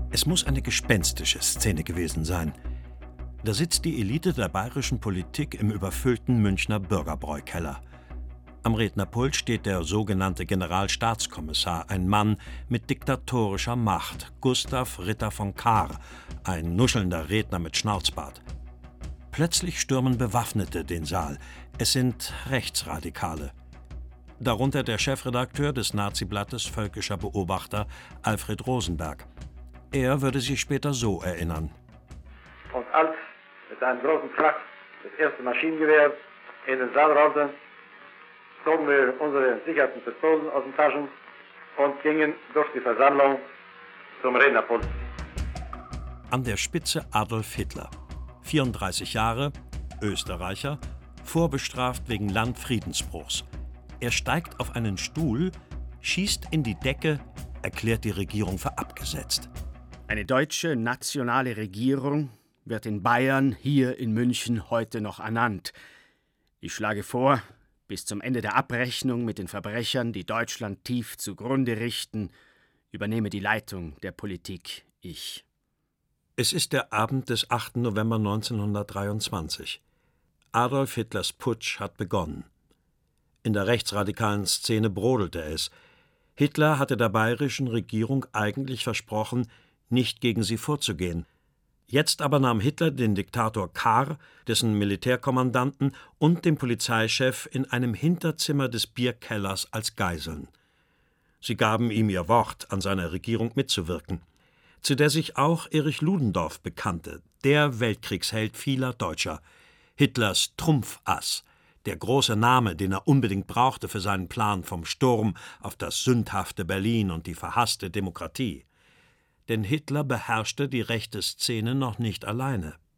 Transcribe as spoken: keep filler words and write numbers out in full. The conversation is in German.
Es muss eine gespenstische Szene gewesen sein. Da sitzt die Elite der bayerischen Politik im überfüllten Münchner Bürgerbräukeller. Am Rednerpult steht der sogenannte Generalstaatskommissar, ein Mann mit diktatorischer Macht, Gustav Ritter von Kahr, ein nuschelnder Redner mit Schnauzbart. Plötzlich stürmen Bewaffnete den Saal. Es sind Rechtsradikale. Darunter der Chefredakteur des Naziblattes Völkischer Beobachter, Alfred Rosenberg. Er würde sich später so erinnern. Und als mit einem großen Krach das erste Maschinengewehr in den Saal rollte, zogen wir unsere sicherten Pistolen aus den Taschen und gingen durch die Versammlung zum Rednerpult. An der Spitze Adolf Hitler, vierunddreißig Jahre, Österreicher, vorbestraft wegen Landfriedensbruchs. Er steigt auf einen Stuhl, schießt in die Decke, erklärt die Regierung für abgesetzt. Eine deutsche nationale Regierung wird in Bayern, hier in München, heute noch ernannt. Ich schlage vor, bis zum Ende der Abrechnung mit den Verbrechern, die Deutschland tief zugrunde richten, übernehme die Leitung der Politik ich. Es ist der Abend des achten November neunzehnhundertdreiundzwanzig. Adolf Hitlers Putsch hat begonnen. In der rechtsradikalen Szene brodelte es. Hitler hatte der bayerischen Regierung eigentlich versprochen, nicht gegen sie vorzugehen. Jetzt aber nahm Hitler den Diktator Kahr, dessen Militärkommandanten und den Polizeichef in einem Hinterzimmer des Bierkellers als Geiseln. Sie gaben ihm ihr Wort, an seiner Regierung mitzuwirken, zu der sich auch Erich Ludendorff bekannte, der Weltkriegsheld vieler Deutscher, Hitlers Trumpfass, der große Name, den er unbedingt brauchte für seinen Plan vom Sturm auf das sündhafte Berlin und die verhasste Demokratie. Denn Hitler beherrschte die rechte Szene noch nicht alleine.